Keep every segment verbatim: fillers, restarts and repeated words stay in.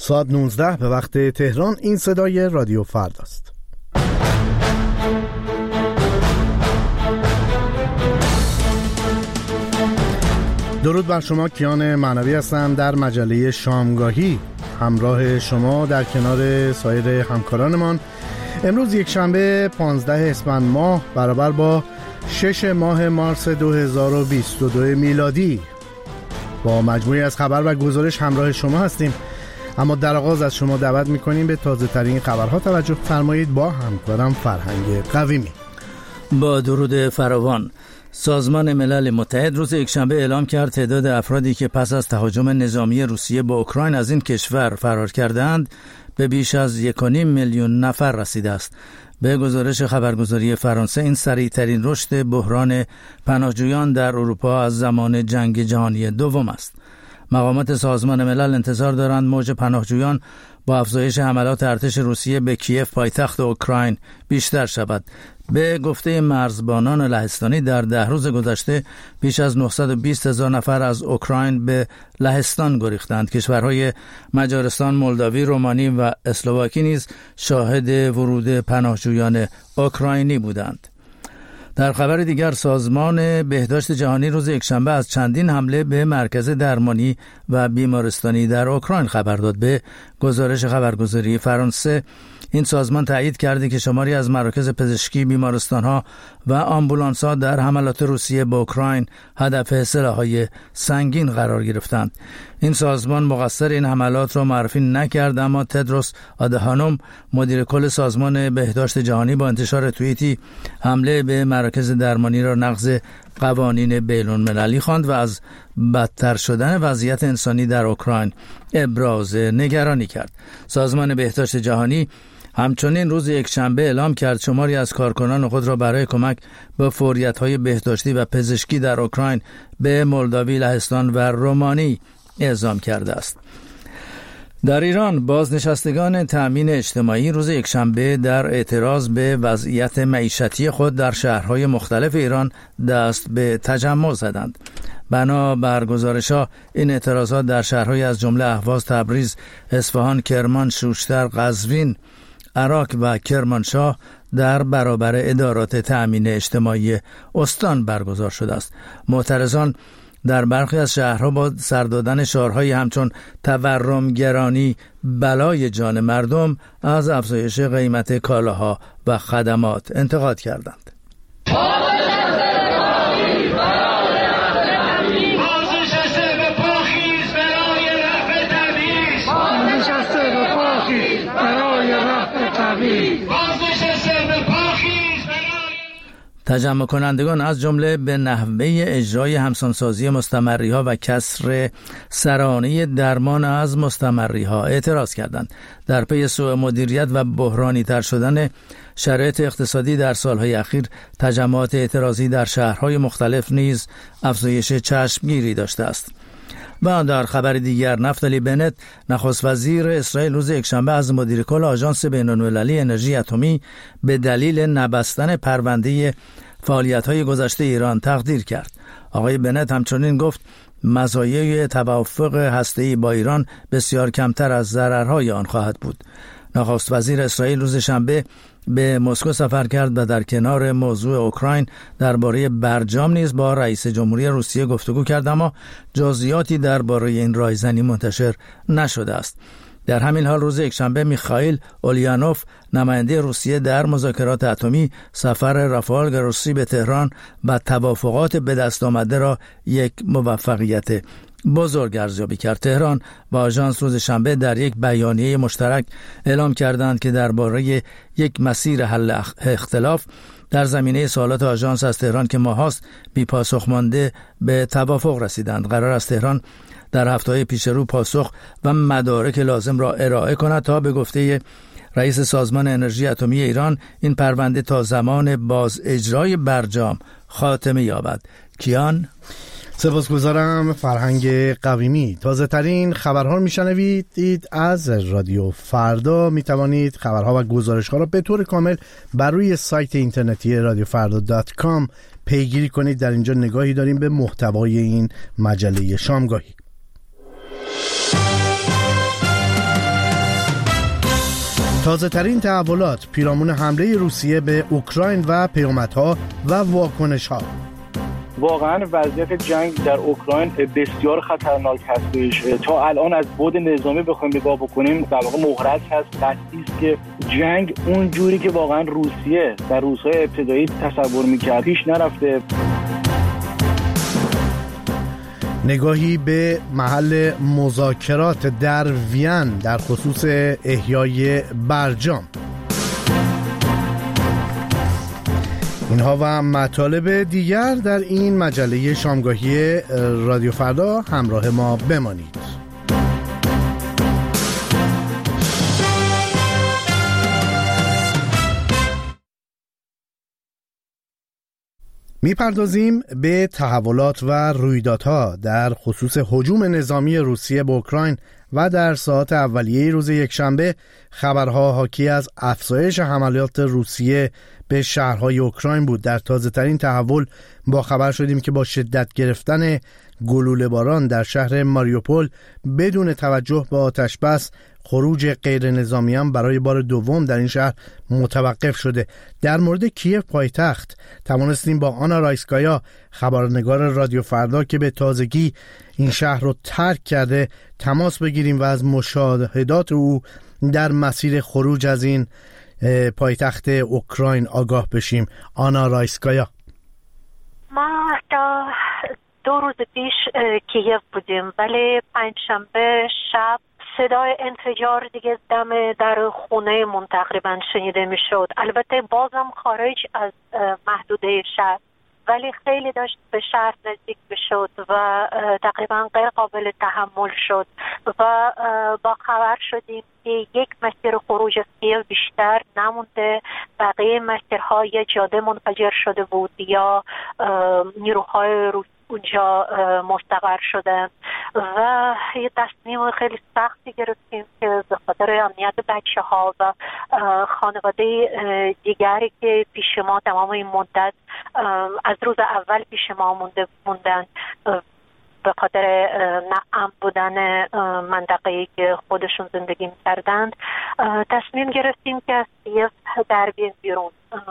ساعت نوزده به وقت تهران. این صدای رادیو فردا است. درود بر شما، کیان معنوی هستم در مجله شامگاهی همراه شما در کنار سایر همکارانمان. امروز یک شنبه پانزده اسفند ماه برابر با شش ماه مارس دو هزار و بیست و دو میلادی با مجموعی از خبر و گزارش همراه شما هستیم. اما در آغاز از شما دعوت می‌کنیم به تازه ترین خبرها توجه فرمایید با همکارم فرهنگ قویمی. با درود فراوان، سازمان ملل متحد روز یکشنبه اعلام کرد تعداد افرادی که پس از تهاجم نظامی روسیه به اوکراین از این کشور فرار کردند به بیش از یک و نیم میلیون نفر رسیده است. به گزارش خبرگزاری فرانسه این سریع‌ترین رشد بحران پناهجویان در اروپا از زمان جنگ جهانی دوم است. مقامات سازمان ملل انتظار دارند موج پناهجویان با افزایش حملات ارتش روسیه به کیف پایتخت اوکراین بیشتر شود. به گفته مرزبانان لهستانی در ده روز گذشته بیش از نهصد و بیست هزار نفر از اوکراین به لهستان گریختند. کشورهای مجارستان، مولداوی، رومانی و اسلواکی نیز شاهد ورود پناهجویان اوکراینی بودند. در خبر دیگر، سازمان بهداشت جهانی روز یکشنبه از چندین حمله به مرکز درمانی و بیمارستانی در اوکراین خبر داد. به گزارش خبرگزاری فرانسه این سازمان تایید کرده که شماری از مراکز پزشکی، بیمارستان‌ها و آمبولانس‌ها در حملات روسیه به اوکراین هدف سلاح‌های سنگین قرار گرفتند. این سازمان مقصر این حملات را معرفی نکرد، اما تدروس آدهانوم مدیر کل سازمان بهداشت جهانی با انتشار توییتی حمله به مراکز درمانی را نقض قوانین بین‌المللی خواند و از بدتر شدن وضعیت انسانی در اوکراین ابراز نگرانی کرد. سازمان بهداشت جهانی همچنین روز یکشنبه اعلام کرد شماری از کارکنان خود را برای کمک به فوریت‌های بهداشتی و پزشکی در اوکراین به مولداوی، لهستان و رومانی اعزام کرده است. در ایران، بازنشستگان تأمین اجتماعی روز یکشنبه در اعتراض به وضعیت معیشتی خود در شهرهای مختلف ایران دست به تجمع زدند. بنا بر گزارش‌ها این اعتراضات در شهرهای از جمله اهواز، تبریز، اصفهان، کرمان، شوشتر، قزوین، عراق و کرمانشاه در برابر ادارات تأمین اجتماعی استان برگزار شده است. معترضان در برخی از شهرها با سر دادن شعارهایی همچون تورمگرانی بلای جان مردم از افزایش قیمت کالاها و خدمات انتقاد کردند. تجمع کنندگان از جمله به نحوه اجرای همسانسازی مستمریها و کسر سرانه درمان از مستمریها اعتراض کردند. در پی سوء مدیریت و بحرانی تر شدن شرایط اقتصادی در سالهای اخیر، تجمعات اعتراضی در شهرهای مختلف نیز افزایش چشمگیری داشته است. و در خبر دیگر، نفتالی بنت نخست وزیر اسرائیل روز یکشنبه از مدیر کل آژانس بین‌المللی انرژی اتمی به دلیل نبستن پرونده فعالیت‌های گذشته ایران تقدیر کرد. آقای بنت همچنین گفت مزایای توافق هسته‌ای با ایران بسیار کمتر از ضررهای آن خواهد بود. نخست وزیر اسرائیل روز شنبه به مسکو سفر کرد و در کنار موضوع اوکراین درباره برجام نیز با رئیس جمهوری روسیه گفتگو کرد، اما جزئیاتی درباره این رایزنی منتشر نشده است. در همین حال روز یکشنبه میخائیل اولیانوف نماینده روسیه در مذاکرات اتمی سفر رافائل گروسی به تهران و توافقات به دست آمده را یک موفقیت بزرگ ارزیابی کرد. تهران و آژانس روز شنبه در یک بیانیه مشترک اعلام کردند که درباره یک مسیر حل اختلاف در زمینه سوالات آژانس از تهران که ماهاست بی پاسخ مانده به توافق رسیدند. قرار است تهران در هفته‌های پیش رو پاسخ و مدارک لازم را ارائه کند تا به گفته رئیس سازمان انرژی اتمی ایران این پرونده تا زمان باز اجرای برجام خاتمه یابد. کیان سپاسگزارم فرهنگ قویمی. تازه ترین خبرها رو میشنوید از رادیو فردا. میتوانید خبرها و گزارش ها را به طور کامل بر روی سایت اینترنتی رادیو فردا دات کام پیگیری کنید. در اینجا نگاهی داریم به محتوای این مجله شامگاهی. تازه ترین تحولات پیرامون حمله روسیه به اوکراین و پیامدها و واکنش‌ها. واقعا وضعیت جنگ در اوکراین بسیار خطرناک هستش. تا الان از بعد نظامی بخوایم نگاه بکنیم در واقع محرز هست، قطعی است که جنگ اون جوری که واقعا روسیه در روزهای ابتدایی تصور می‌کرد پیش نرفته. نگاهی به محل مذاکرات در وین در خصوص احیای برجام. اینها و مطالب دیگر در این مجله شامگاهی رادیو فردا. همراه ما بمانید. میپردازیم به تحولات و رویدادها در خصوص هجوم نظامی روسیه به اوکراین و در ساعات اولیه روز یکشنبه خبرها حاکی از افزایش حملات روسیه به شهرهای اوکراین بود. در تازه ترین تحول با خبر شدیم که با شدت گرفتن گلوله باران در شهر ماریوپول بدون توجه به آتش بس خروج غیر نظامیان برای بار دوم در این شهر متوقف شده. در مورد کیف پایتخت توانستیم با آنا رایسکایا خبرنگار رادیو فردا که به تازگی این شهر رو ترک کرده تماس بگیریم و از مشاهدات او در مسیر خروج از این پایتخت اوکراین آگاه بشیم. آنا رایسکایا: ما تا دو روز پیش کیف بودیم، ولی پنجشنبه شب صدای انفجار دیگه دم در خونه من تقریبا شنیده می شد. البته بازم خارج از محدوده شهر، ولی خیلی داشت به شهر نزدیک بشد و تقریبا غیر قابل تحمل شد و با خبر شدیم که یک مسیر خروج از کیف بیشتر نمونده. بقیه مسیرها یا جاده منفجر شده بود یا نیروهای روسی اونجا مستقر شدن و یه تصمیم خیلی سختی گرفتیم که به خاطر امنیت بچه ها و خانواده دیگری که پیش ما تمام این مدت از روز اول پیش ما مونده موندن به خاطر ناامن بودن منطقه‌ای که خودشون زندگی می‌کردند، تصمیم گرفتیم که از کیف در بیایم بیرون.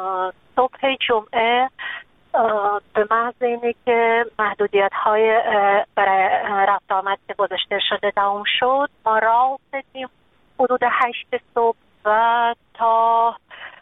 صبح جمعه به محض اینه که محدودیت های برای رفت آمد که گذاشته شده تمام شد، ما راه افتادیم حدود هشت صبح و تا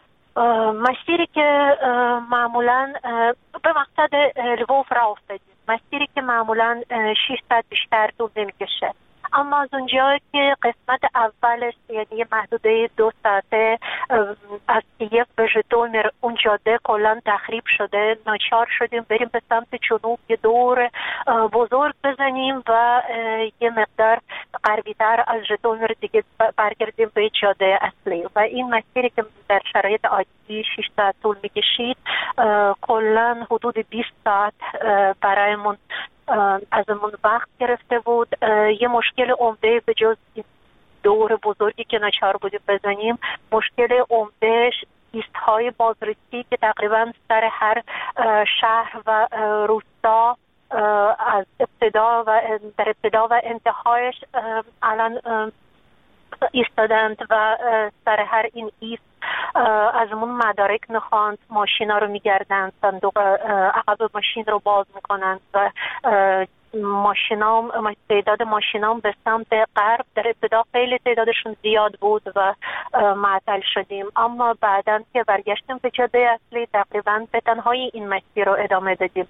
مسیری که معمولا به مقصد لووف راه افتادیم، مسیری که معمولا شش ساعت بیشتر طول نمی‌کشه. اما از اونجا که قسمت اولش یعنی محدوده دو ساعته از کیف به ژتومیر اون جاده کلا تخریب شده، ناچار شدیم بریم به سمت جنوب یه دور بزرگ بزنیم و یه مقدار غربی‌تر از ژتومیر دیگه برگردیم به جاده اصلی و این مسیری که در شرایط عادی شش ساعت طول می‌کشید کلا حدود بیست ساعت برایمون ازمون وقت گرفته بود. یه مشکل عمده به جز دور بزرگی که ناچار بودیم بزنیم، مشکل عمدهش ایست‌های بازرسی که تقریبا سر هر شهر و روستا از ابتدا و در ابتدا و انتهایش الان ایستادند و سر هر این ایست ازمون مدارک میخواند، ماشینا رو میگردند، صندوق عقب ماشین رو باز میکنند و ماشینام تعداد ماشینام به سمت غرب در ابتدا خیلی تعدادشون زیاد بود و معطل شدیم، اما بعداً که برگشتیم به جاده اصلی تقریباً به تنهایی این مسیر رو ادامه دادیم.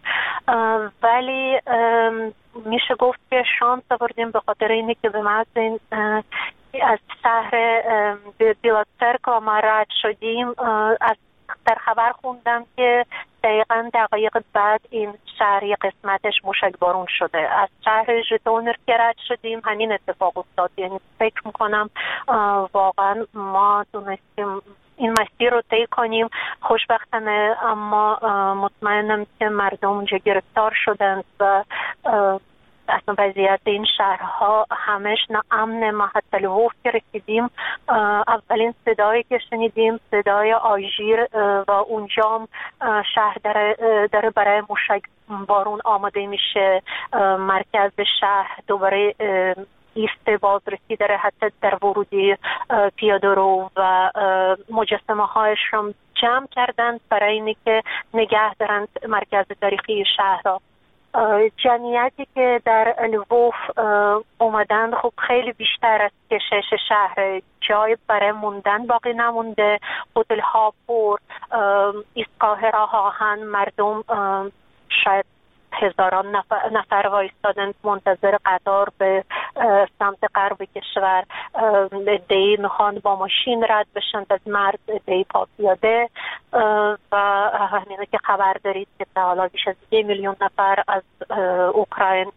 ولی میشه گفت که شانس آوردیم به خاطر اینه که به محض این از شهر بیلاتسرکا ما رد شدیم. از در خبر خوندم که دقیقاً دقایق بعد این شهر یک قسمتش موشکبارون شده. از شهر ژتومیر که رد شدیم همین اتفاق افتاد. یعنی فکر میکنم واقعاً ما تونستیم این مسیر رو طی کنیم خوشبختانه، اما مطمئنم که مردم اونجا گرفتار شدند و اصلا وضعیت این شهرها همش ناامن. ما حتی لووف که رسیدیم اولین صدایی که شنیدیم صدای آژیر و اونجا شهر داره, داره برای موشک بارون آماده میشه. مرکز شهر دوباره ایست بازرسی داره، حتی در ورودی پیاده‌رو و مجسمه هایشون جمع کردند برای اینکه نگه دارند مرکز تاریخی شهر را. جمعیتی که در لووف اومدن خب خیلی بیشتر از کشش شهر، جای برای موندن باقی نمونده، هتل ها پر، ایستگاه راه آهن، مردم شاید هزاران نفر, نفر وایستادن منتظر قطار به سمت غرب کشور. عده‌ای میخوان با ماشین رد بشن از مرز، عده‌ای پا پیاده و همینه که خبر دارید که تا حالا بیش از یک میلیون نفر از اوکراین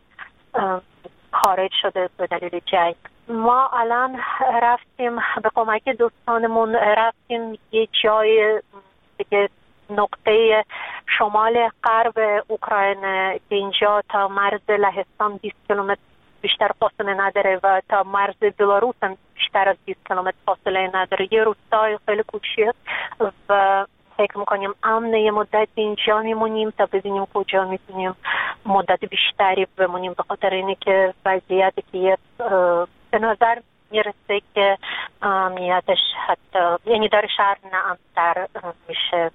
خارج شده به دلیل جنگ. ما الان رفتیم به کمک دوستانمون، رفتیم یه جای دیگه، نقطه شمال غرب اوکراین که اینجا تا مرز لهستان بیست کیلومتر بیشتر فاصله نداره و تا مرز بلاروس هم بیشتر از بیست کیلومتر فاصله نداره. یه روستای خیلی کوچیک و فکر میکنیم امن یه مدت اینجا میمونیم تا ببینیم کجا میتونیم مدت بیشتری بمونیم، به خاطر اینه که وضعیت که به نظر میرسه که امنیتش حتی یعنی داره شهر نامتر میشه.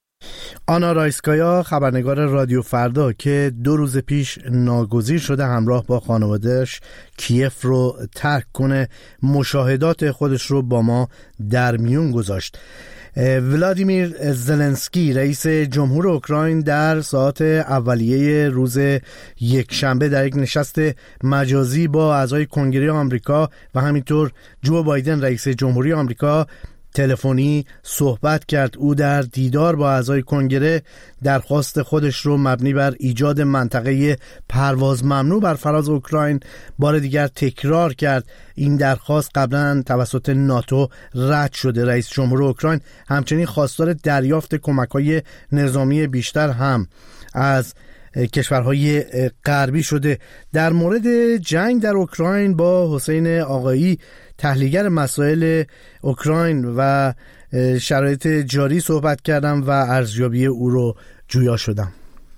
آنا رایسکایا، خبرنگار رادیو فردا که دو روز پیش ناگزیر شده همراه با خانوادهش کیف رو ترک کنه، مشاهدات خودش رو با ما در میون گذاشت. ولادیمیر زلنسکی رئیس جمهور اوکراین در ساعات اولیه روز یکشنبه در یک نشست مجازی با اعضای کنگره آمریکا و همینطور جو بایدن رئیس جمهوری آمریکا تلفنی صحبت کرد. او در دیدار با اعضای کنگره درخواست خودش رو مبنی بر ایجاد منطقه پرواز ممنوع بر فراز اوکراین بار دیگر تکرار کرد. این درخواست قبلا توسط ناتو رد شده. رئیس جمهور اوکراین همچنین خواستار دریافت کمک‌های نظامی بیشتر هم از کشورهای غربی شده. در مورد جنگ در اوکراین با حسین آقایی، تحلیلگر مسائل اوکراین و شرایط جاری صحبت کردم و ارزیابی او رو جویا شدم.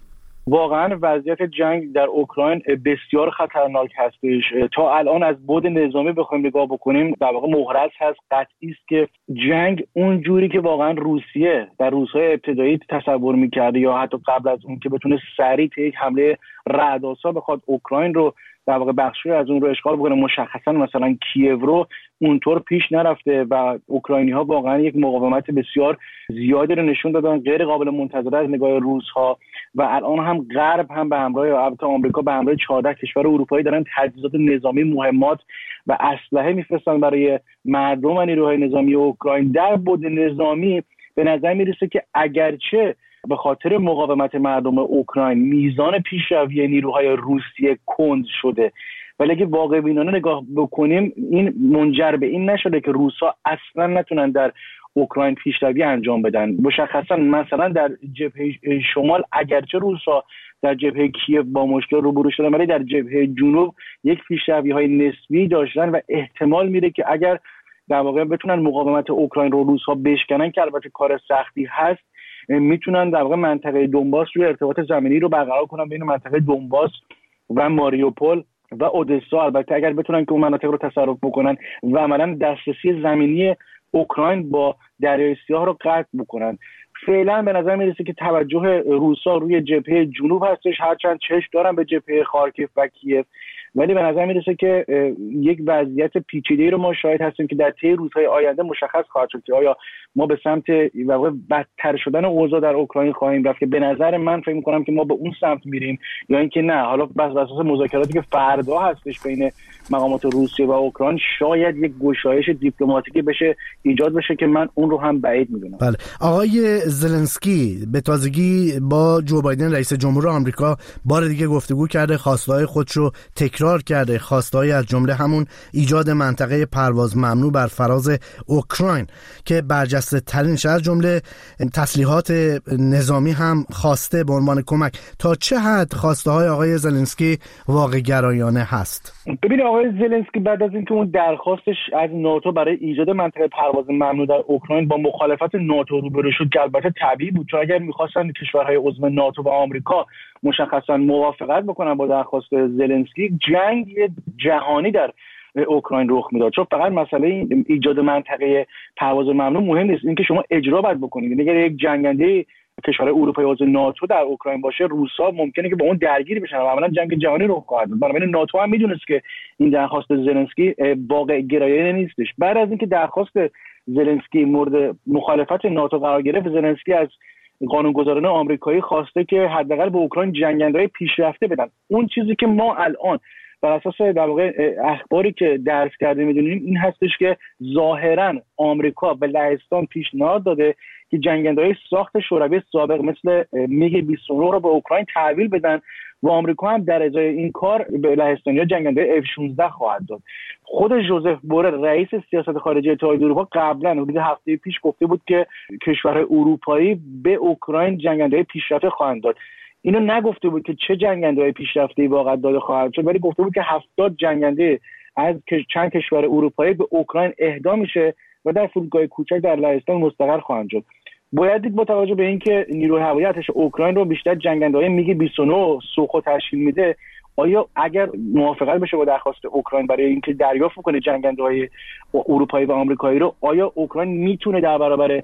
واقعا وضعیت جنگ در اوکراین بسیار خطرناک هستش. تا الان از بعد نظامی بخوایم نگاه بکنیم در واقع محرز هست، قطعی است که جنگ اون جوری که واقعا روسیه در روزهای ابتدایی تصور می‌کرد یا حتی قبل از اون که بتونه سریع یک حمله رعدآسا بخواد اوکراین رو در واقع بخشی از اون رو اشغال بکنه، مشخصا مثلا کیև رو اونطور پیش نرفته و اوکراینی‌ها واقعا یک مقاومت بسیار زیادی رو نشون دادن، غیر قابل منتظره از نگاه روس‌ها. و الان هم غرب هم به همراه البته آمریکا به همراه چهارده کشور اروپایی دارن تجهیزات نظامی، مهمات و اسلحه میفرستن برای مردم و نیروهای نظامی اوکراین. در بعد نظامی به نظر میرسه که اگرچه به خاطر مقاومت مردم اوکراین میزان پیشروی نیروهای روسیه کند شده، ولی اگه واقع بینانه نگاه بکنیم این منجر به این نشده که روسا اصلا نتونن در اوکراین پیشروی انجام بدن. مشخصا مثلا در جبهه شمال اگرچه روسا در جبهه کیև با مشکل روبرو شدن، ولی در جبهه جنوب یک پیشروی‌های نسبی داشتن و احتمال میره که اگر در واقع بتونن مقاومت اوکراین رو روسا بشکنن، که البته کار سختی هست، میتونن در واقع منطقه دونباس روی ارتباط زمینی رو برقرار کنن بین منطقه دونباس و ماریوپول و اودسا. البته اگر بتونن که اون مناطق رو تصرف بکنن و عملاً دسترسی زمینی اوکراین با دریای سیاه رو قطع بکنن. فعلا به نظر میرسه که توجه روسا روی جبهه جنوب هستش، هرچند چشم دارن به جبهه خارکیف و کیև، ولی به نظر میرسه که یک وضعیت پیچیده‌ای رو ما شاهد هستیم که در طی روزهای آینده مشخص خواهد شد که آیا ما به سمت واقعا بدتر شدن اوضاع در اوکراین خواهیم رفت، که به نظر من فکر می‌کنم که ما به اون سمت میریم، یا اینکه نه، حالا بس بر اساس مذاکراتی که فردا هستش بین مقامات روسیه و اوکراین شاید یک گشایش دیپلماتیکی بشه ایجاد بشه که من اون رو هم بعید میدونم. بله، آقای زلنسکی به تازگی با جو بایدن رئیس جمهور آمریکا بار دیگه گفتگو کرده، خواسته‌های خودش رو تکرار کرده، خواسته‌های از جمله همون ایجاد منطقه پرواز ممنوع بر فراز اوکراین که برجسته ترینش از جمله تسلیحات نظامی هم خواسته به عنوان کمک. تا چه حد خواسته‌های آقای زلنسکی واقع گرایانه هست؟ ببینید آقای زلنسکی بعد از اینکه اون درخواستش از ناتو برای ایجاد منطقه پرواز ممنوع در اوکراین با مخالفت ناتو روبرو شد، که البته طبیعی بود، چون اگر می‌خواستن کشورهای عضو ناتو و آمریکا مشخصا موافقت بکنن با درخواست زلنسکی، جنگ جهانی در اوکراین رخ میداد. چون فقط مسئله ایجاد منطقه پرواز ممنوع مهم نیست، اینکه شما اجرا باید بکنید. یعنی اگر یک جنگنده کشور اروپایی عضو ناتو در اوکراین باشه، روسا ممکنه که با اون درگیر بشن و عملاً جنگ جهانی رخ خواهد داد. بنابراین ناتو هم میدونست که این درخواست زلنسکی واقع گرایانه نیستش. بعد از اینکه درخواست زلنسکی مورد مخالفت ناتو قرار گرفت، زلنسکی از قانونگذاران آمریکایی خواسته که حداقل به اوکراین جنگنده‌های پیشرفته بدن. اون چیزی که ما الان بر اساس در واقع اخباری که درس کردیم می‌دونیم این هستش که ظاهراً آمریکا به لهستان پیشنهاد داده که جنگنده‌های ساخت شوروی سابق مثل میگ بیست و نه رو به اوکراین تحویل بدن و آمریکا هم در ازای این کار به لهستانی‌ها جنگنده اف شانزده خواهد داد. خود جوزف بورل رئیس سیاست خارجی اتحادیه اروپا قبلا حدود هفته پیش گفته بود که کشورهای اروپایی به اوکراین جنگنده پیشرفته خواهند داد. اینو نگفته بود که چه جنگنده‌های پیشرفته‌ای واقعا داده خواهد شد، ولی گفته بود که هفتاد جنگنده از چند کشور اروپایی به اوکراین اهدا میشه و در فرودگاه کوچک در لهستان مستقر خواهند شد. باید دید با توجه به اینکه نیروی هوایی ارتش اوکراین رو بیشتر جنگنده‌های میگ بیست و نه سوخو تشکیل میده، آیا اگر موافقت بشه با درخواست اوکراین برای اینکه دریافت کنه جنگنده‌های اروپایی و آمریکایی رو، آیا اوکراین میتونه در برابر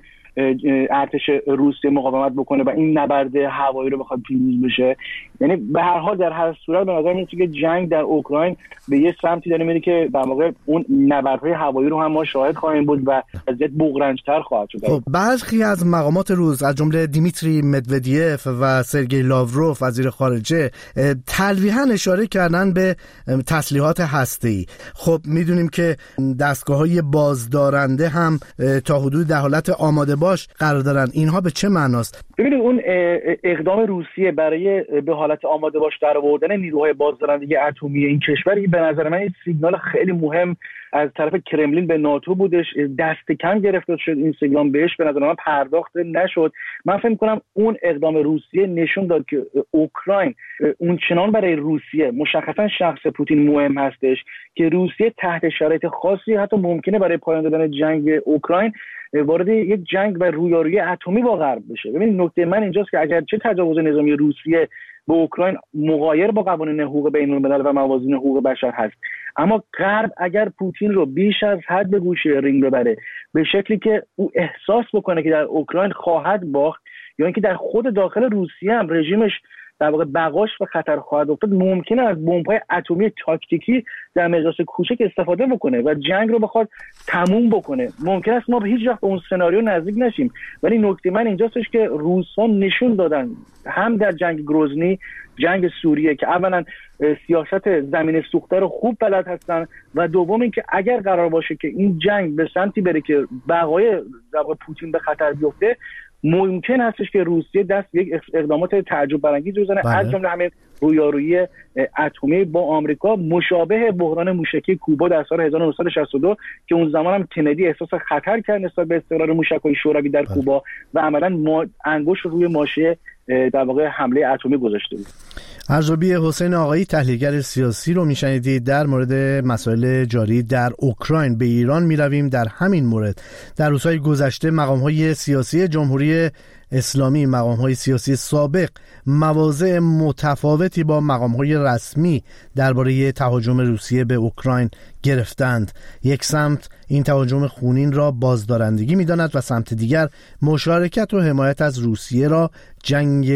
ارتش روسیه مقاومت بکنه و این نبرد هوایی رو بخواد پیروز بشه؟ یعنی به هر حال در هر صورت به نظر میاد که جنگ در اوکراین به یه سمتی داره میره که در واقع اون نبردهای هوایی رو هم ما شاهد خواهیم بود و وضعیت بغرنج‌تر خواهد شد. خب برخی از مقامات روس از جمله دیمیتری مدودیف و سرگئی لاوروف وزیر خارجه تلویحاً اشاره کردن به تسلیحات هسته‌ای. خب میدونیم که دستگاه‌های بازدارنده هم تا حدود در حالت آماده باش قرار دارن. اینها به چه معناست؟ ببینید اون اقدام روسیه برای به حالت آماده باش در آوردن نیروهای بازدارندگی اتمی این کشور به نظر من این سیگنال خیلی مهم از طرف کرملین به ناتو بودش. دست کم گرفته شد این سیگنال، بهش به نظر من پرداخت نشد. من فکر می‌کنم اون اقدام روسیه نشون داد که اوکراین اون چنان برای روسیه مشخصا شخص پوتین مهم هستش که روسیه تحت شرایط خاصی حتی ممکنه برای پایان دادن جنگ اوکراین وارد یک جنگ و رویارویی اتمی با غرب بشه. ببینید نکته من اینجاست که اگر چه تجاوز نظامی روسیه به اوکراین مغایر با قوانین حقوق بین‌الملل و موازین حقوق بشر هست، اما غرب اگر پوتین رو بیش از حد به گوشه رینگ ببره به شکلی که او احساس بکنه که در اوکراین خواهد باخت یا اینکه در خود داخل روسیه هم رژیمش در واقع بقاش و خطر خواهد افتاد، ممکنه از بمب‌های اتمی تاکتیکی در مقیاس کوچک استفاده بکنه و جنگ رو بخواد تموم بکنه. ممکن است ما به هیچ وقت به اون سناریو نزدیک نشیم، ولی نکته من اینجاستش که روس‌ها نشون دادن هم در جنگ گروزنی، جنگ سوریه، که اولا سیاست زمین سوخته رو خوب بلد هستن و دوم اینکه اگر قرار باشه که این جنگ به سمتی بره که بقای پوتین به خطر بیفته، ممکن هستش که روسیه دست یک اقدامات تعجب برانگیز بزنه، از جمله همین رویارویی اتمی با آمریکا، مشابه بحران موشکی کوبا در سال هزار و نهصد و شصت و دو که اون زمان هم کندی احساس خطر کرد نسبت به استقرار موشک‌های شوروی در کوبا و عملاً ما انگشت روی ماشه در واقع حمله اتمی گذاشته بود. ارزیابی حسین آقایی تحلیلگر سیاسی رو میشنیدید در مورد مسائل جاری در اوکراین. به ایران میرویم. در همین مورد در روزهای گذشته مقام‌های سیاسی جمهوری اسلامی، مقام‌های سیاسی سابق مواضع متفاوتی با مقام‌های رسمی درباره تهاجم روسیه به اوکراین گرفتند. یک سمت این تهاجم خونین را بازدارندگی می‌داند و سمت دیگر مشارکت و حمایت از روسیه را جنگ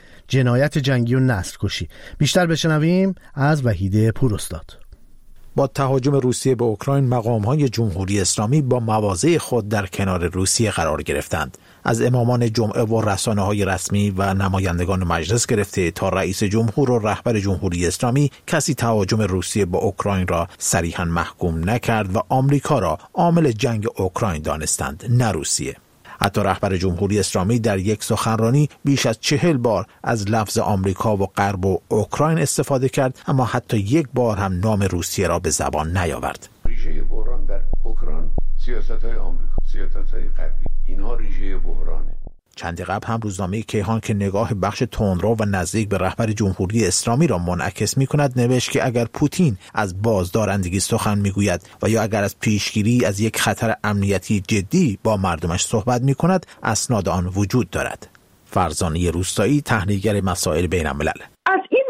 جنایت جنگی و نسل‌کشی. بیشتر بشنویم از وحید پوراستاد. با تهاجم روسیه به اوکراین مقام‌های جمهوری اسلامی با مواضع خود در کنار روسیه قرار گرفتند. از امامان جمعه و رسانه‌های رسمی و نمایندگان مجلس گرفته تا رئیس جمهور و رهبر جمهوری اسلامی کسی تهاجم روسیه به اوکراین را صریحاً محکوم نکرد و آمریکا را عامل جنگ اوکراین دانستند، نه روسیه. حتی رهبر جمهوری اسلامی در یک سخنرانی بیش از چهل بار از لفظ آمریکا و غرب و اوکراین استفاده کرد، اما حتی یک بار هم نام روسیه را به زبان نیاورد. ریشه بحران در اوکراین سیاست‌های آمریکا، سیاست‌های غربی، اینها ریشه بحرانه. چندی قبل هم روزنامه کیهان که نگاه بخش تندرو و نزدیک به رهبر جمهوری اسلامی را منعکس می‌کند نوشت که اگر پوتین از بازدارندگی سخن می‌گوید و یا اگر از پیشگیری از یک خطر امنیتی جدی با مردمش صحبت می‌کند، اسناد آن وجود دارد. فرزانه روستایی، تحلیلگر مسائل بین‌الملل: از این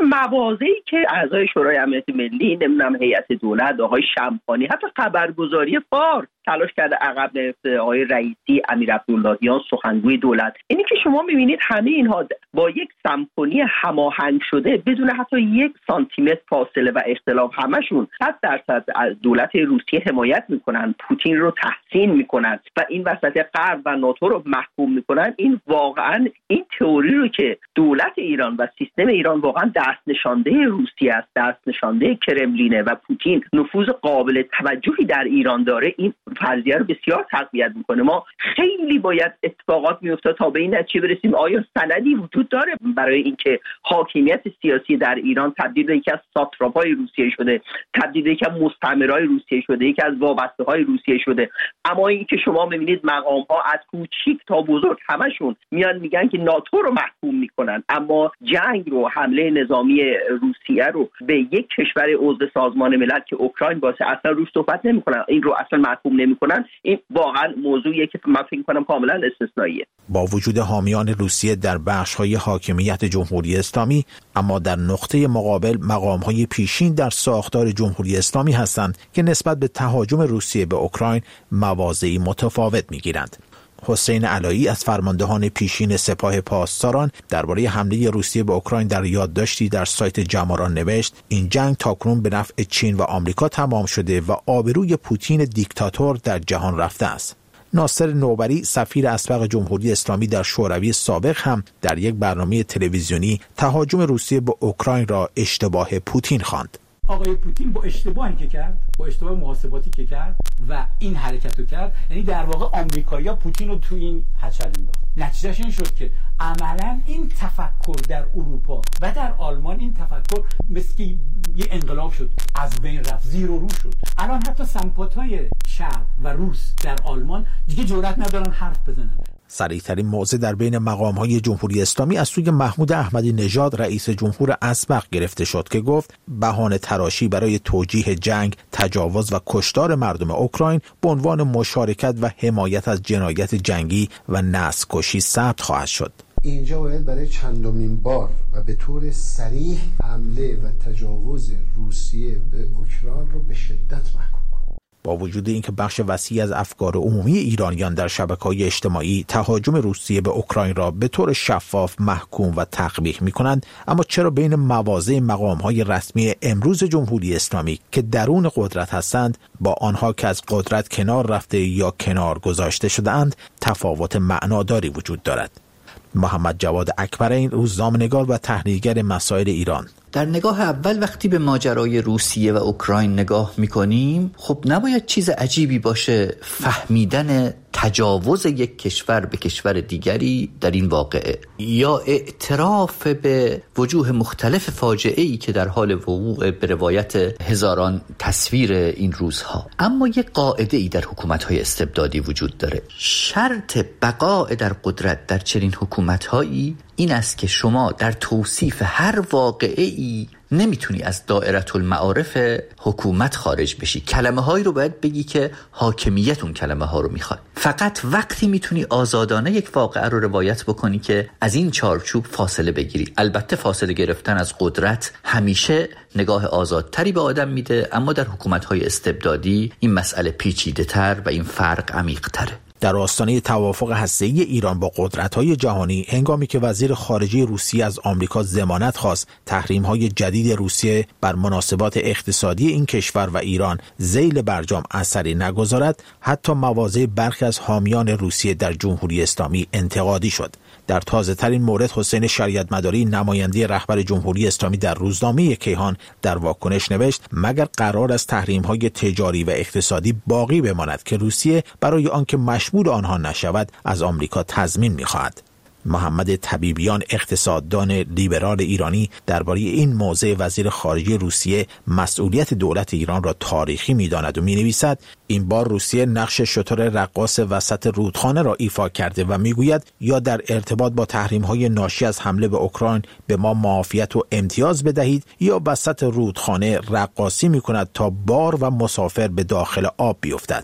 مواضعی که اعضای شورای امنیت ملی، نمیدونم هیئت دولت، آقای شمخانی، حتی خبرگزاری فارس تلاش کرده عقب نرفته، آقای رئیسی، امیر عبداللهیان سخنگوی دولت. اینی که شما می‌بینید همه اینها با یک سمفونی هماهنگ شده بدون حتی یک سانتی متر فاصله و اختلاف، همشون صد درصد از دولت روسیه حمایت میکنن، پوتین رو تحسین میکنن و این وسط غرب و ناتو رو محکوم میکنن. این واقعا این تئوری رو که دولت ایران و سیستم ایران واقعا دست نشانده روسیه است، دست نشانده کرملینه و پوتین نفوذ قابل توجهی در ایران داره، این فرضیه رو بسیار تقویت میکنه. ما خیلی باید اتفاقات میفته تا به این نتیجه برسیم آیا سندی وجود داره برای اینکه حاکمیت سیاسی در ایران تبدیل به یکی از ساتراپای روسیه شده، تبدیل به یکی از مستعمرهای روسیه شده، یکی از وابسته‌های روسیه شده. اما اینکه شما می‌بینید مقام‌ها از کوچیک تا بزرگ همشون میان میگن که ناتو رو محکوم میکنن، اما جنگ رو، حمله نظامی روسیه رو به یک کشور عضو سازمان ملل که اوکراین باشه اصلا روش صحبت نمی‌کنن، این رو اصلا محکوم نمی‌کنن. این واقعا موضوعیه که من فکر می‌کنم کاملا استثنائیه. با وجود حامیان روسیه در بخش‌های حاکمیت جمهوری اسلامی، اما در نقطه مقابل مقام‌های پیشین در ساختار جمهوری اسلامی هستند که نسبت به تهاجم روسیه به اوکراین مواضعی متفاوت می‌گیرند. حسین علایی از فرماندهان پیشین سپاه پاسداران درباره حمله روسیه به اوکراین در یادداشتی در سایت جماران نوشت: این جنگ تاکنون به نفع چین و آمریکا تمام شده و آبروی پوتین دیکتاتور در جهان رفته است. ناصر نوبری سفیر اسبق جمهوری اسلامی در شوروی سابق هم در یک برنامه تلویزیونی تهاجم روسیه به اوکراین را اشتباه پوتین خواند. آقای پوتین با اشتباهی که کرد، با اشتباه محاسباتی که کرد و این حرکت رو کرد، یعنی در واقع آمریکایی‌ها پوتین رو تو این هچل انداخت. نتیجهش این شد که عملاً این تفکر در اروپا و در آلمان، این تفکر مثل یه انقلاب شد، از بین رفت، زیر و رو شد. الان حتی سمپاتای شرق و روس در آلمان دیگه جرئت ندارن حرف بزنن. سریع‌ترین موضع در بین مقام‌های جمهوری اسلامی از سوی محمود احمدی نژاد رئیس جمهور اسبق گرفته شد که گفت بهانه تراشی برای توجیه جنگ، تجاوز و کشتار مردم اوکراین به عنوان مشارکت و حمایت از جنایت جنگی و نسل‌کشی ثبت خواهد شد. اینجا باید برای چندمین بار و به طور صریح حمله و تجاوز روسیه به اوکراین رو به شدت محکوم. با وجود اینکه بخش وسیعی از افکار عمومی ایرانیان در شبکه‌های اجتماعی تهاجم روسیه به اوکراین را به طور شفاف محکوم و تقبیح می‌کنند، اما چرا بین مواضع مقام‌های رسمی امروز جمهوری اسلامی که درون قدرت هستند با آنها که از قدرت کنار رفته یا کنار گذاشته شده‌اند تفاوت معناداری وجود دارد؟ محمد جواد اکبرین، روزنامه‌نگار و تحلیلگر مسائل ایران. در نگاه اول وقتی به ماجرای روسیه و اوکراین نگاه میکنیم، خب نباید چیز عجیبی باشه فهمیدن تجاوز یک کشور به کشور دیگری در این واقعه یا اعتراف به وجوه مختلف فاجعه‌ای که در حال وقوع به روایت هزاران تصویر این روزها. اما یک قاعده‌ای در حکومت‌های استبدادی وجود داره. شرط بقاء در قدرت در چنین حکومت‌هایی این است که شما در توصیف هر واقعه‌ای نمیتونی از دائره المعارف حکومت خارج بشی. کلمه هایی رو باید بگی که حاکمیت اون کلمه ها رو میخواد. فقط وقتی میتونی آزادانه یک واقعه رو روایت بکنی که از این چارچوب فاصله بگیری. البته فاصله گرفتن از قدرت همیشه نگاه آزادتری به آدم میده، اما در حکومت های استبدادی این مسئله پیچیده تر و این فرق عمیق تره. در آستانه توافق هسته‌ای ایران با قدرت‌های جهانی، هنگامی که وزیر خارجه روسیه از آمریکا ضمانت خواست تحریم‌های جدید روسیه بر مناسبات اقتصادی این کشور و ایران ذیل برجام اثری نگذارد، حتی مواضع برخی از حامیان روسیه در جمهوری اسلامی انتقادی شد. در تازه‌ترین مورد حسین شریعت‌مداری، نماینده رهبر جمهوری اسلامی در روزنامه کیهان، در واکنش نوشت مگر قرار است تحریم‌های تجاری و اقتصادی باقی بماند که روسیه برای آنکه مشمول آنها نشود از آمریکا تضمین می‌خواهد. محمد طبیبیان، اقتصاددان لیبرال ایرانی، درباره این موضع وزیر خارجه روسیه مسئولیت دولت ایران را تاریخی می‌داند و می‌نویسد این بار روسیه نقش شتر رقاص وسط رودخانه را ایفا کرده و می‌گوید یا در ارتباط با تحریم‌های ناشی از حمله به اوکراین به ما معافیت و امتیاز بدهید یا وسط رودخانه رقاصی می‌کند تا بار و مسافر به داخل آب بیفتد.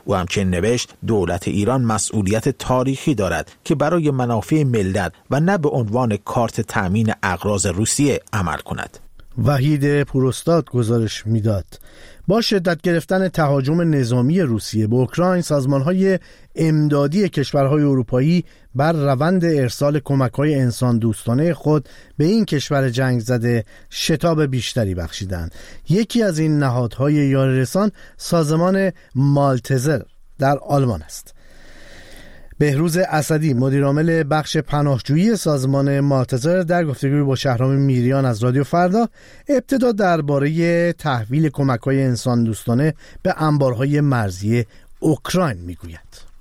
او همچنین نوشت دولت ایران مسئولیت تاریخی دارد که برای منافع ملت و نه به عنوان کارت تامین اغراض روسیه عمل کند. وحید پوراستاد گزارش میداد. با شدت گرفتن تهاجم نظامی روسیه به اوکراین، سازمان‌های امدادی کشورهای اروپایی بر روند ارسال کمک‌های انسان دوستانه خود به این کشور جنگ زده شتاب بیشتری بخشیدند. یکی از این نهادهای یاررسان سازمان مالتزر در آلمان است. بهروز اسدی مدیرعامل بخش پناهجویی سازمان مالتزر در گفتگوی با شهرام میریان از رادیو فردا ابتدا درباره تحویل کمک‌های انسان دوستانه به انبارهای مرزی اوکراین میگوید.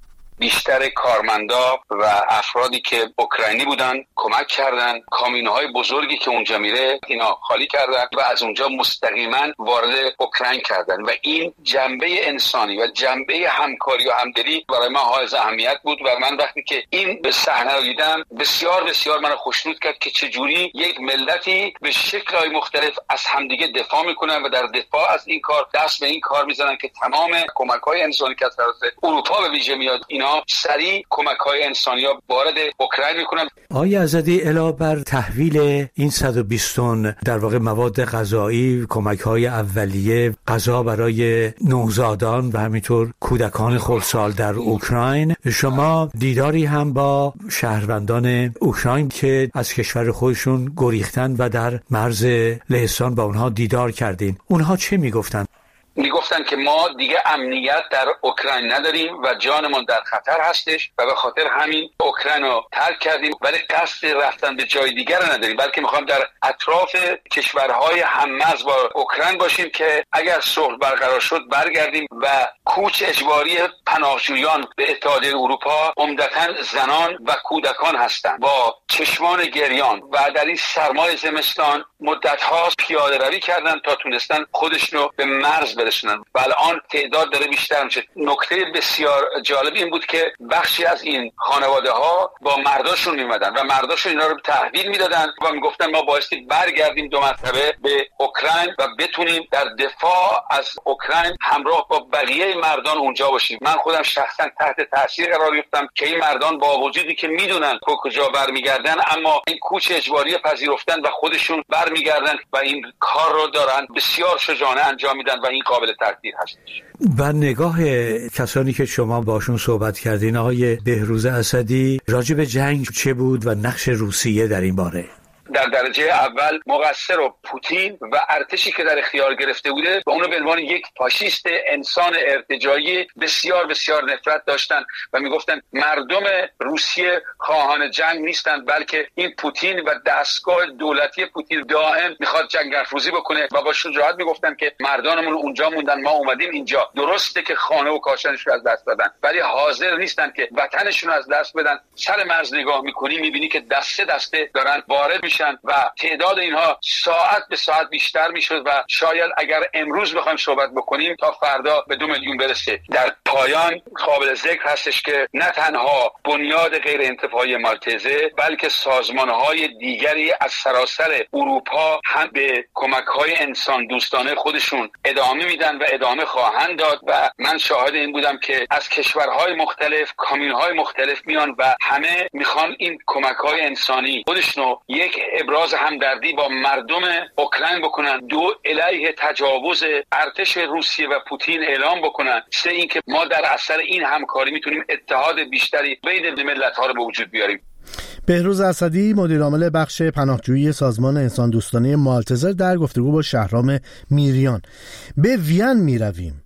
بیشتر کارمندا و افرادی که اوکراینی بودن کمک کردن، کامیون‌های بزرگی که اونجا میره اینا خالی کردن و از اونجا مستقیما وارد اوکراین کردن و این جنبه انسانی و جنبه همکاری و همدلی برای من حائز اهمیت بود و من وقتی که این به صحنه رو دیدم بسیار بسیار منو خوشنود کرد که چجوری یک ملتی به شکل‌های مختلف از همدیگه دفاع میکنن و در دفاع از این کار دست به این کار میزنن که تمام کمک‌های انسانی که از طرف اروپا به ویژه میاد اینا سریع کمک‌های انسانی ها وارد اوکراین میکنن. آقای اسدی، علاوه بر تحویل این صد و بیست تن در واقع مواد غذایی، کمک‌های اولیه، غذا برای نوزادان و همینطور کودکان خردسال در اوکراین، شما دیداری هم با شهروندان اوکراین که از کشور خودشون گریختن و در مرز لهستان با اونها دیدار کردین. اونها چه میگفتن؟ میگفتن که ما دیگه امنیت در اوکراین نداریم و جانمون در خطر هستش و به خاطر همین اوکراین رو ترک کردیم، ولی قصد رفتن به جای دیگر رو نداریم، بلکه میخوایم در اطراف کشورهای هم‌مرز با اوکراین باشیم که اگر صلح برقرار شد برگردیم و کوچ اجباری پناهجویان به اتحادیه اروپا عمدتاً زنان و کودکان هستند با چشمان گریان و در این سرمای زمستان مدت‌ها پیاده روی کردن تا تونستن خودشونو به مرز برسونن و الان تعداد داره بیشتر میشه. نکته بسیار جالب این بود که بخشی از این خانواده ها با مرداشون میمدن و مرداشون اینا رو تحویل میدادن و میگفتن ما بایستی برگردیم دو مرتبه به اوکراین و بتونیم در دفاع از اوکراین همراه با بقیه مردان اونجا باشیم. من خودم شخصا تحت تاثیر قرار گرفتم که این مردان با وجودی که میدونن کجا برمیگردن اما این کوچ اجباری پذیرفتن و خودشون برمیگردن و این کار رو دارن بسیار شجاعانه انجام میدن و این قابل تقدیر هستش. و نگاه کسانی که شما باشون صحبت کردین آقای بهروز اسدی راجع به جنگ چه بود و نقش روسیه در این باره؟ در درجه اول مقصر و پوتین و ارتشی که در اختیار گرفته بوده و اونو به عنوان یک فاشیست انسان ارتجاعی بسیار بسیار نفرت داشتن و میگفتن مردم روسیه خواهان جنگ نیستند، بلکه این پوتین و دستگاه دولتی پوتین دائم میخواد جنگ افروزی بکنه و با شجاعت میگفتن که مردانمون اونجا موندن، ما اومدیم اینجا. درسته که خانه و کاشانش رو از دست دادن ولی حاضر نیستن که وطنشون رو از دست بدن. سر مرز نگاه میکنی میبینی که دسته دسته دارن وارد میشن و تعداد اینها ساعت به ساعت بیشتر میشد و شاید اگر امروز بخوایم صحبت بکنیم تا فردا به دو میلیون برسه. در پایان قابل ذکر هستش که نه تنها بنیاد غیر انتفاعی مالتزه بلکه سازمانهای دیگری از سراسر اروپا هم به کمک‌های انسان دوستانه خودشون ادامه میدن و ادامه خواهند داد و من شاهد این بودم که از کشورهای مختلف کامیون‌های مختلف میان و همه میخوان این کمک‌های انسانی خودشونو یک ابراز همدردی با مردم اوکراین بکنن، دو علیه تجاوز ارتش روسیه و پوتین اعلام بکنن، سه اینکه ما در اثر این همکاری میتونیم اتحاد بیشتری بین ملت‌ها رو به وجود بیاریم. بهروز اسدی مدیرعامل بخش پناهجویی سازمان انسان دوستانه مالتزر در گفتگو با شهرام میریان. به وین میرویم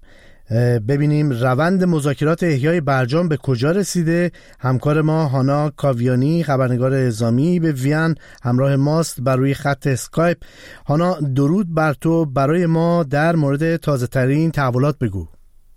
ببینیم روند مذاکرات احیای برجام به کجا رسیده. همکار ما هانا کاویانی خبرنگار اعزامی به وین همراه ماست بر روی خط اسکایپ. هانا درود بر تو، برای ما در مورد تازه ترین تحولات بگو.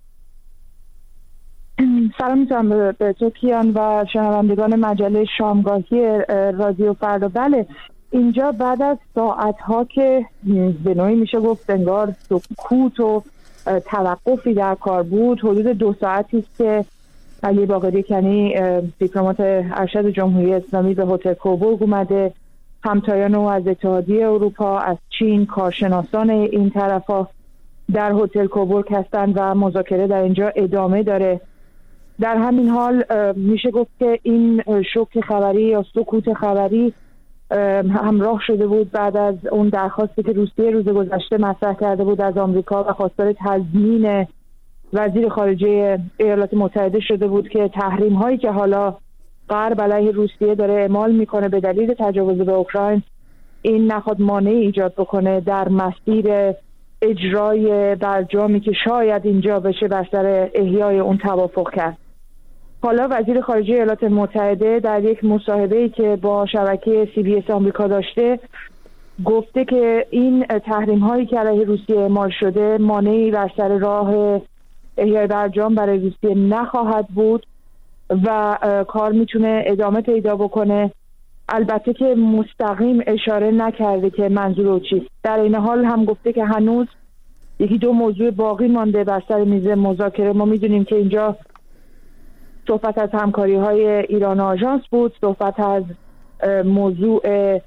سلام میتونم به تو کیان و شنوندگان مجله شامگاهی رادیو فردا. بله، اینجا بعد از ساعتها که به نوعی میشه گفت انگار سکوت و توقفی در کار بود، حدود دو ساعتی است که علی باقری کنی دیپلمات ارشد جمهوری اسلامی به هتل کوبورگ اومده. همتایان او از اتحادیه اروپا، از چین، کارشناسان این طرفا در هتل کوبورگ هستند و مذاکره در اینجا ادامه داره. در همین حال میشه گفت که این شوک خبری یا سکوت خبری همراه شده بود بعد از اون درخواستی که روسیه روز گذشته مطرح کرده بود از آمریکا و خواستار تضمین وزیر خارجه ایالات متحده شده بود که تحریم هایی که حالا غرب علیه روسیه داره اعمال میکنه به دلیل تجاوز به اوکراین، این نخواد مانعی ایجاد بکنه در مسیر اجرای برجامی که شاید اینجا بشه بر سر احیای اون توافق کرد. حالا وزیر خارجه ایالات متحده در یک مصاحبه‌ای که با شبکه سی بی اس آمریکا داشته گفته که این تحریم هایی که علیه روسیه اعمال شده مانعی بر سر راه احیای برجام برای روسیه نخواهد بود و کار میتونه ادامه پیدا بکنه. البته که مستقیم اشاره نکرده که منظور او چیست. در این حال هم گفته که هنوز یکی دو موضوع باقی مانده بر سر میز مذاکره. ما میدونیم که اینجا صحبت از همکاری های ایران و آژانس بود، صحبت از موضوع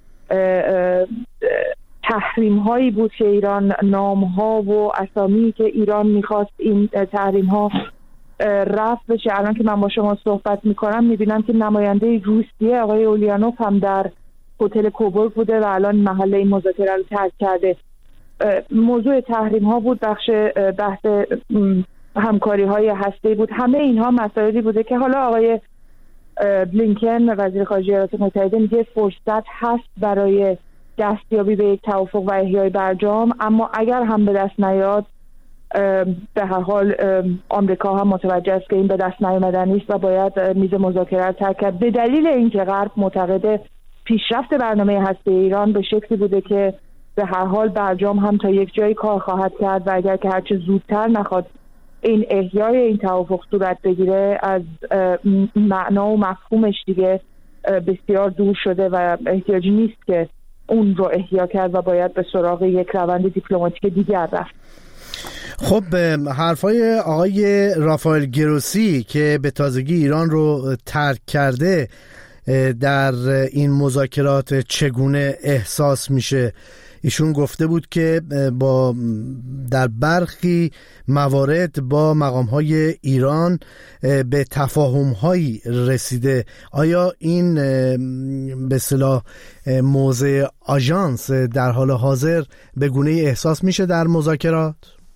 تحریم هایی بود که ایران، نام ها و اسامی که ایران میخواست این تحریم ها رفع بشه. الان که من با شما صحبت میکنم میبینم که نماینده روسیه آقای اولیانوف هم در هتل کوبورگ بوده و الان محل این مذاکره رو ترک کرده. موضوع تحریم ها بود، بخش بحث همکاری های هسته‌ای بود. همه اینها مسائلی بوده که حالا آقای بلینکن وزیر خارجه ایالات متحده میگه فرصت هست برای دستیابی به یک توافق و احیای برجام، اما اگر هم به دست نیاد به هر حال آمریکا هم متوجه است که این به دست نیامدن نیست و باید میز مذاکره را ترک کرد، به دلیل اینکه غرب معتقد پیشرفت برنامه هسته ایران به شکلی بوده که به هر حال برجام هم تا یک جایی کار خواهد کرد و اگر که هرچه زودتر نخواد این احیای این توافق صورت بگیره از معنا و مفهومش دیگه بسیار دور شده و احتیاجی نیست که اون رو احیا کرد و باید به سراغ یک روند دیپلماتیک دیگر رفت. خب حرفای آقای رافائل گروسی که به تازگی ایران رو ترک کرده در این مذاکرات چگونه احساس میشه؟ ایشون گفته بود که با در برخی موارد با مقام‌های ایران به تفاهم‌هایی رسیده. آیا این به اصطلاح موضع آژانس در حال حاضر به گونه‌ای احساس میشه در مذاکرات؟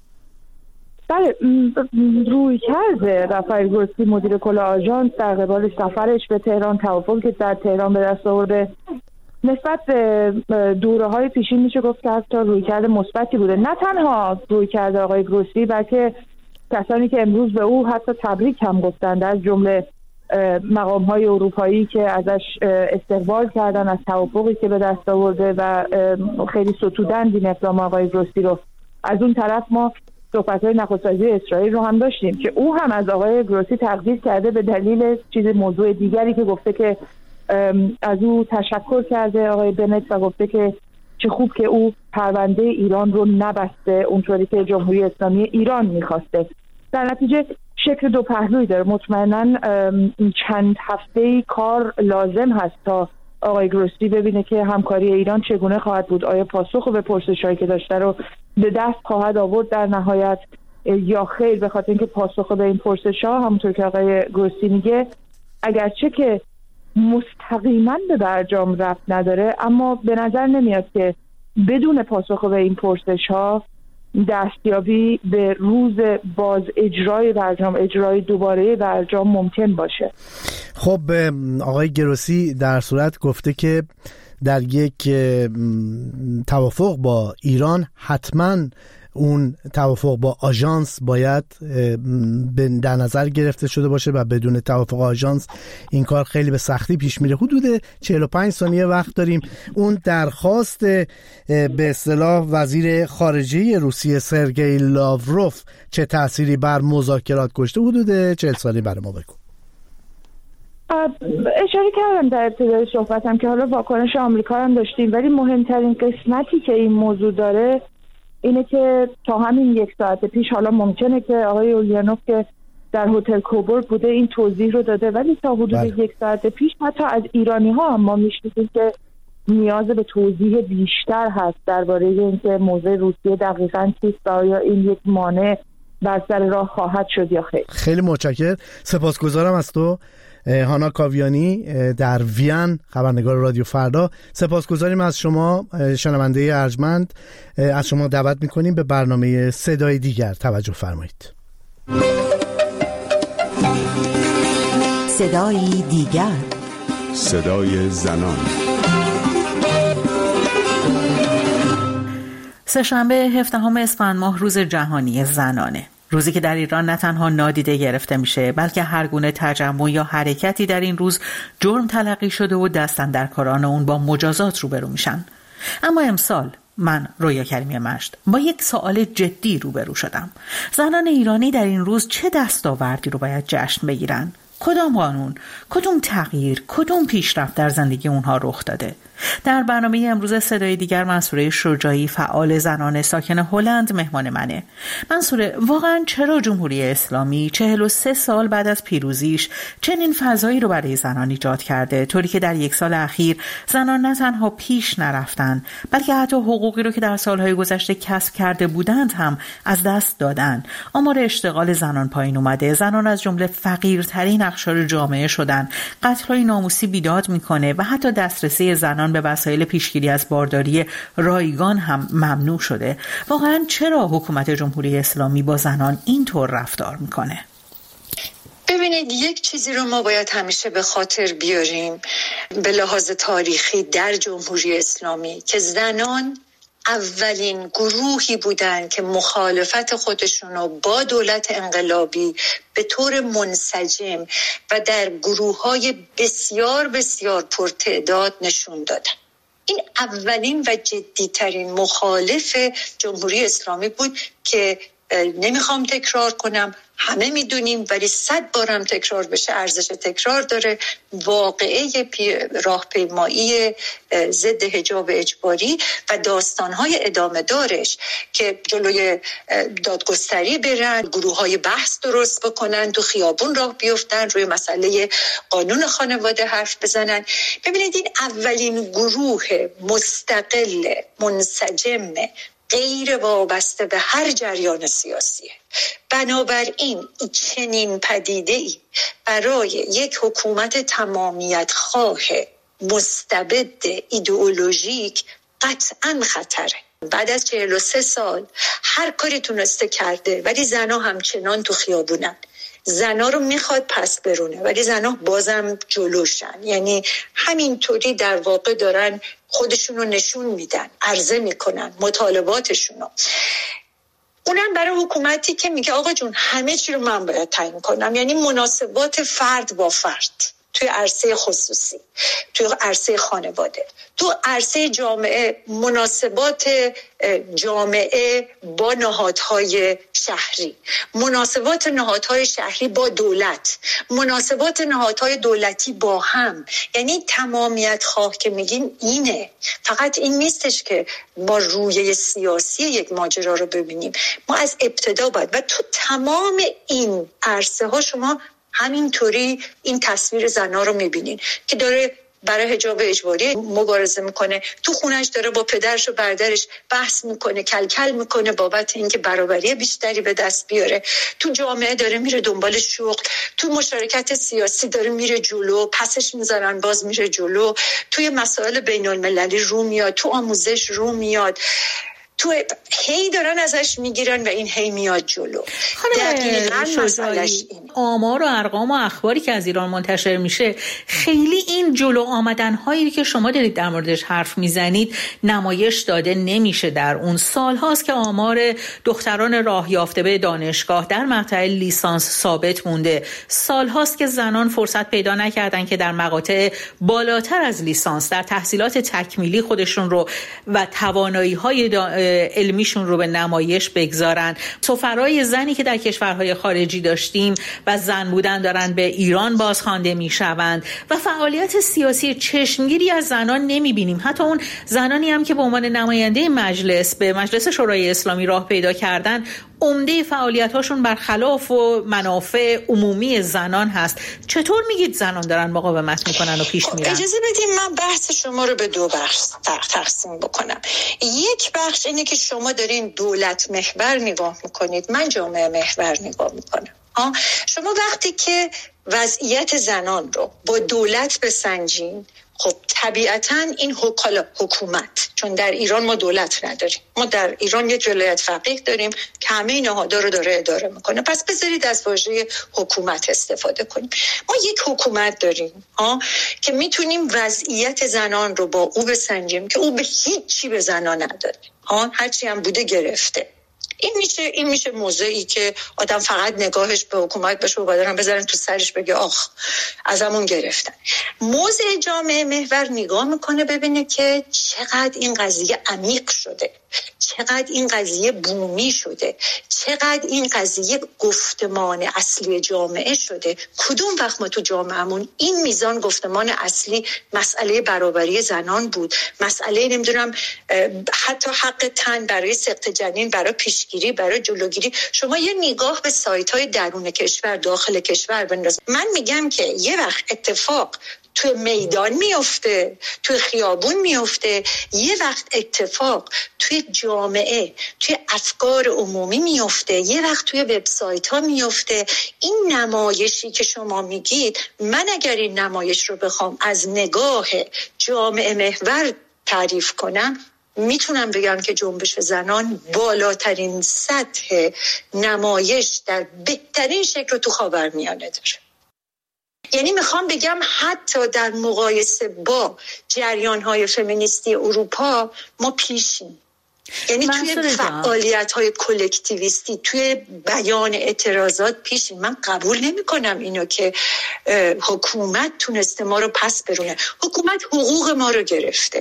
بله، روی کرده رافائل گروسی مدیر کل آژانس در قبال سفرش به تهران، توافقی که در تهران به دست آورده نسبت به دوره های پیشین میشه گفت که حتی رویکرد مثبتی بوده. نه تنها رویکرد آقای گروسی بلکه کسانی که امروز به او حتی تبریک هم گفتند، از جمله مقام های اروپایی که ازش استقبال کردن از توافقی که به دست آورده و خیلی ستودند این اقدام آقای گروسی رو. از اون طرف ما صحبت های نخست وزیر اسرائیل رو هم داشتیم که او هم از آقای گروسی تقدیر کرده به دلیل چیز موضوع دیگری که گفته که از او تشکر کرده آقای بنت و گفته که چه خوب که او پرونده ایران رو نبسته اونطوری که جمهوری اسلامی ایران میخواسته. در نتیجه شکل دو پهلویی داره. مطمئناً چند هفته‌ای کار لازم هست تا آقای گروسی ببینه که همکاری ایران چگونه خواهد بود. آیا پاسخ به پرسش‌هایی که داشته رو به دست خواهد آورد در نهایت یا خیر، به خاطر اینکه پاسخ به این پرسش‌ها همونطور که آقای گروسی میگه اگرچه که مستقیما به برجام ربط نداره، اما به نظر نمیاد که بدون پاسخ به این پرسش‌ها دستیابی به روز باز اجرای برجام، اجرای دوباره برجام ممکن باشه. خب آقای گروسی در صورت گفته که در یک توافق با ایران حتما اون توافق با آژانس باید در نظر گرفته شده باشه و بدون توافق آژانس این کار خیلی به سختی پیش میره. حدود چهل و پنج ثانیه وقت داریم. اون درخواست به اصطلاح وزیر خارجه روسیه سرگئی لاوروف چه تأثیری بر مذاکرات گذاشته؟ حدود چهل ثانیه برای ما بگو. اشاره کردم در ابتدای صحبتم که حالا واکنش آمریکا هم داشتیم، ولی مهمترین قسمتی که این موضوع داره اینه که تا همین یک ساعت پیش، حالا ممکنه که آقای اولیانوف که در هتل کوبورگ بوده این توضیح رو داده، ولی تا حدود بله. یک ساعت پیش حتی از ایرانی ها هم ما میشنیدیم که نیاز به توضیح بیشتر هست درباره اینکه موضع روسیه دقیقاً چیست و آیا این یک مانع بر سر راه خواهد شد یا خیر. خیلی متشکرم، سپاسگزارم از تو هانا کاویانی در وین، خبرنگار رادیو فردا. سپاسگزاریم از شما شنونده ارجمند. از شما دعوت میکنیم به برنامه صدای دیگر توجه فرمایید. صدای دیگر، صدای زنان. سه‌شنبه هفدهم اسفند ماه روز جهانی زنانه، روزی که در ایران نه تنها نادیده گرفته میشه بلکه هر گونه تجمع یا حرکتی در این روز جرم تلقی شده و دستاندرکاران اون با مجازات روبرو میشن. اما امسال من رویا کریمی مشت با یک سوال جدی روبرو شدم. زنان ایرانی در این روز چه دستاوردی رو باید جشن بگیرن؟ کدام قانون، کدوم تغییر، کدوم پیشرفت در زندگی اونها رخ داده؟ در برنامه امروز صدای دیگر منصوره شجاعی، فعال زنان ساکن هلند، مهمان منه. منصوره، واقعا چرا جمهوری اسلامی چهل و سه سال بعد از پیروزیش چنین فضایی رو برای زنان ایجاد کرده، طوری که در یک سال اخیر زنان نه تنها پیش نرفتن بلکه حتی حقوقی رو که در سالهای گذشته کسب کرده بودند هم از دست دادن؟ آمار اشتغال زنان پایین اومده، زنان از جمله فقیرترین اقشار جامعه شدن، قتل‌های ناموسی بیداد میکنه و حتی دسترسی زنان به وسایل پیشگیری از بارداری رایگان هم ممنوع شده. واقعا چرا حکومت جمهوری اسلامی با زنان اینطور رفتار میکنه؟ ببینید، یک چیزی رو ما باید همیشه به خاطر بیاریم به لحاظ تاریخی در جمهوری اسلامی، که زنان اولین گروهی بودن که مخالفت خودشون رو با دولت انقلابی به طور منسجم و در گروه‌های بسیار بسیار پرتعداد نشون دادن. این اولین و جدیترین مخالف جمهوری اسلامی بود که نمیخوام تکرار کنم، همه میدونیم، ولی صد بارم تکرار بشه ارزش تکرار داره. واقعه راهپیمایی ضد حجاب اجباری و داستانهای ادامه دارش که جلوی دادگستری برن، گروه‌های بحث درست بکنن، تو خیابون راه بیفتن، روی مسئله قانون خانواده حرف بزنن. ببینید، این اولین گروه مستقل، منسجم، غیر وابسته به هر جریان سیاسیه. بنابراین چنین پدیده‌ای برای یک حکومت تمامیت خواه مستبد ایدئولوژیک قطعاً خطره. بعد از چهل و سه سال هر کاری تونسته کرده، ولی زنها همچنان تو خیابونن. زنها رو میخواد پس برونه ولی زنها بازم جلوشن، یعنی همینطوری در واقع دارن خودشون رو نشون میدن، عرضه میکنن مطالباتشون رو. اونم برای حکومتی که میگه آقا جون همه چی رو من باید تعیین کنم، یعنی مناسبات فرد با فرد توی عرصه خصوصی، توی عرصه خانواده، تو عرصه جامعه، مناسبات جامعه با نهادهای شهری، مناسبات نهادهای شهری با دولت، مناسبات نهادهای دولتی با هم. یعنی تمامیت خواه که میگیم اینه. فقط این نیستش که با رویه سیاسی یک ماجرا رو ببینیم، ما از ابتدا باید و تو تمام این عرصه ها شما همینطوری این تصویر زنها رو میبینین که داره برای حجاب اجباری مبارزه میکنه، تو خونش داره با پدرش و برادرش بحث میکنه، کلکل میکنه بابت اینکه برابری بیشتری به دست بیاره، تو جامعه داره میره دنبال شغل، تو مشارکت سیاسی داره میره جلو، پسش میذارن باز میره جلو، توی مسائل بین المللی رو میاد، تو آموزش رو میاد، تو هی دارن ازش میگیرن و این هی میاد جلو. دقیقاً مسئلهش این. آمار و ارقام و اخباری که از ایران منتشر میشه خیلی این جلو آمدن‌هایی که شما دارید در موردش حرف میزنید نمایش داده نمیشه. در اون سال هاست که آمار دختران راه یافته به دانشگاه در مقطع لیسانس ثابت مونده، سال هاست که زنان فرصت پیدا نکردن که در مقاطع بالاتر از لیسانس در تحصیلات تکمیلی خودشون رو و توانایی‌های دا... علمیشون رو به نمایش بگذارن. سفرای زنی که در کشورهای خارجی داشتیم و زن بودن دارن به ایران بازخوانده میشوند و فعالیت سیاسی چشمگیری از زنان نمیبینیم. حتی اون زنانی هم که به عنوان نماینده مجلس به مجلس شورای اسلامی راه پیدا کردن، عمده فعالیت‌هاشون برخلاف و منافع عمومی زنان هست. چطور میگید زنان دارن مقاومت میکنن و پیش میرن؟ اجازه بدید من بحث شما رو به دو بخش تقسیم بکنم. یک بخش اینه که شما دارین دولت محور نگاه میکنید، من جامعه محور نگاه میکنم. آه. شما وقتی که وضعیت زنان رو با دولت بسنجین، خب طبیعتاً این حکالا حکومت، چون در ایران ما دولت نداریم، ما در ایران یک ولایت فقیه داریم که همه نهادها رو داره اداره میکنه، پس بذارید از واژه حکومت استفاده کنیم. ما یک حکومت داریم ها که میتونیم وضعیت زنان رو با او بسنجیم که او به هیچ چی به زنان نداره، ها هرچی هم بوده گرفته. این میشه این میشه موضعی که آدم فقط نگاهش به حکومت بشه و بعدن بذارن تو سرش بگه آخ ازمون گرفتن. موضع جامعه محور نگاه میکنه ببینه که چقدر این قضیه عمیق شده، چقدر این قضیه بومی شده، چقدر این قضیه گفتمان اصلی جامعه شده. کدوم وقت ما تو جامعهمون این میزان گفتمان اصلی مسئله برابری زنان بود، مسئله نمیدونم حتی حق تن برای سقط جنین، برای پیشگیری، برای جلوگیری. شما یه نگاه به سایت‌های درون کشور، داخل کشور بنداز. من میگم که یه وقت اتفاق توی میدان میفته، توی خیابون میفته، یه وقت اتفاق توی جامعه، توی افکار عمومی میفته، یه وقت توی وبسایت ها میفته. این نمایشی که شما میگید، من اگر این نمایش رو بخوام از نگاه جامعه محور تعریف کنم، میتونم بگم که جنبش زنان بالاترین سطح نمایش در بهترین شکل تو خاورمیانه داره. یعنی میخوام بگم حتی در مقایسه با جریان‌های فمینیستی اروپا ما پیشیم. یعنی توی فعالیت‌های کلکتیویستی، توی بیان اعتراضات پیشیم. من قبول نمی‌کنم اینو که حکومت تونسته ما رو پس برونه. حکومت حقوق ما رو گرفته،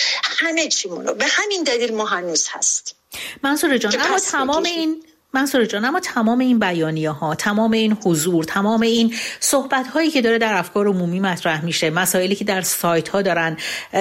همه چیمونو. به همین دلیل ما هنوز هستیم. منصور جان، اما تمام این منصور جان اما تمام این بیانیه ها، تمام این حضور، تمام این صحبت هایی که داره در افکار عمومی مطرح میشه، مسائلی که در سایت ها دارن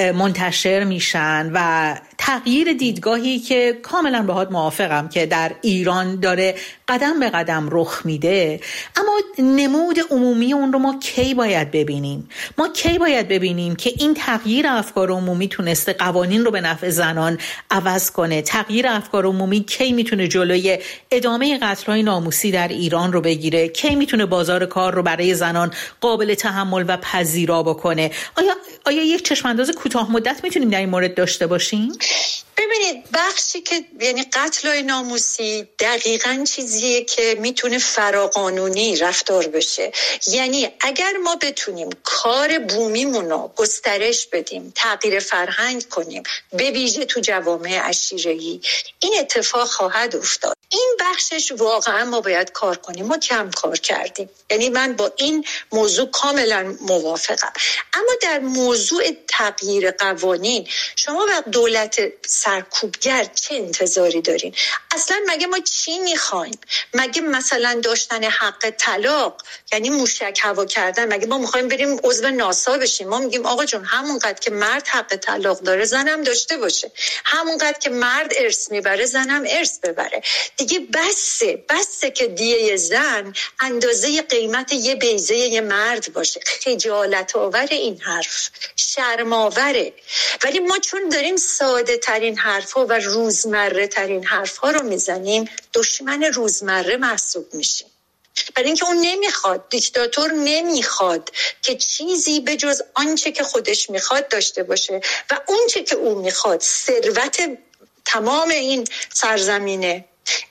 منتشر میشن و تغییر دیدگاهی که کاملا باهات موافقم که در ایران داره قدم به قدم رخ میده، اما نمود عمومی اون رو ما کی باید ببینیم؟ ما کی باید ببینیم که این تغییر افکار عمومی تونسته قوانین رو به نفع زنان عوض کنه؟ تغییر افکار عمومی کی میتونه جلوی ادامه قتل‌های ناموسی در ایران رو بگیره؟ کی میتونه بازار کار رو برای زنان قابل تحمل و پذیرا بکنه؟ آیا آیا یک چشمانداز کوتاه مدت میتونیم در این مورد داشته باشیم؟ ببینید، بخشی که یعنی قتل‌های ناموسی دقیقاً چیزیه که میتونه فراقانونی رفتار بشه. یعنی اگر ما بتونیم کار بومیمون رو گسترش بدیم، تغییر فرهنگ کنیم، به ویژه تو جوامع عشیره‌ای، این اتفاق خواهد افتاد. این بخشش واقعا ما باید کار کنیم. ما کم کار کردیم. یعنی من با این موضوع کاملا موافقم. اما در موضوع تغییر قوانین، شما وقت دولت سرکوبگر چه انتظاری دارین؟ اصلا مگه ما چی میخوایم؟ مگه مثلا داشتن حق طلاق یعنی موشک هوا کردن؟ مگه ما میخوایم بریم عضو ناسا بشیم؟ ما میگیم آقا جون همونقدر که مرد حق طلاق داره زنم داشته باشه، همونقدر که مرد ارث میبره زنم ارث ببره. دیگه بسه بسه که دیه زن اندازه قیمت یه بیضه یه مرد باشه. خجالت آور این حرف، شرم آوره. ولی ما چون داریم ساده ترین حرفا و روزمره ترین حرفا رو میزنیم، دشمن روزمره محسوب میشیم. برای اینکه اون نمیخواد، دیکتاتور نمیخواد که چیزی به جز آنچه که خودش میخواد داشته باشه و اونچه که اون میخواد ثروت تمام این سرزمینه،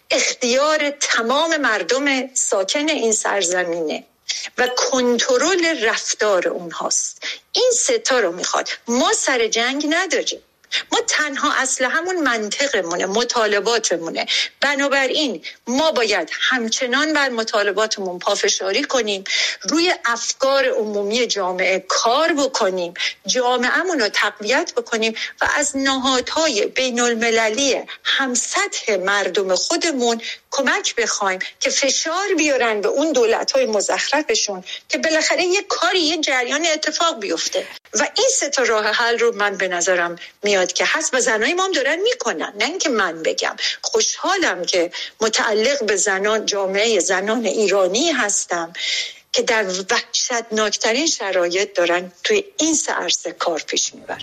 اختیار تمام مردم ساکن این سرزمینه و کنترل رفتار اونهاست. این ستا رو میخواد. ما سر جنگ نداریم. ما تنها اصل همون منطقمونه، مطالباتمونه. بنابراین ما باید همچنان بر مطالباتمون پافشاری کنیم، روی افکار عمومی جامعه کار بکنیم، جامعهمون رو تقویت بکنیم و از نهادهای بین المللی همسطح مردم خودمون کمک بخوایم که فشار بیارن به اون دولت‌های مزخرفشون که بالاخره یه کاری، یه جریان اتفاق بیفته. و این سه تا راه حل رو من به نظرم میاد که هست و زنای ما هم دارن میکنن، نه اینکه من بگم. خوشحالم که متعلق به زنان، جامعه زنان ایرانی هستم که در وحشتناکترین شرایط دارن توی این سه عرصه کار پیش میبرن.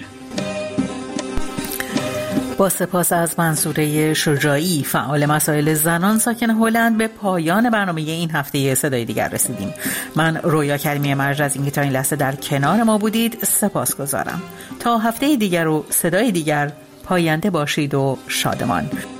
با سپاس از منصوره شجاعی، فعال مسائل زنان ساکن هلند، به پایان برنامه این هفته صدای دیگر رسیدیم. من رویا کریمی مرج از اینکه تا این لحظه در کنار ما بودید سپاسگزارم. تا هفته دیگر و صدای دیگر، پاینده باشید و شادمان.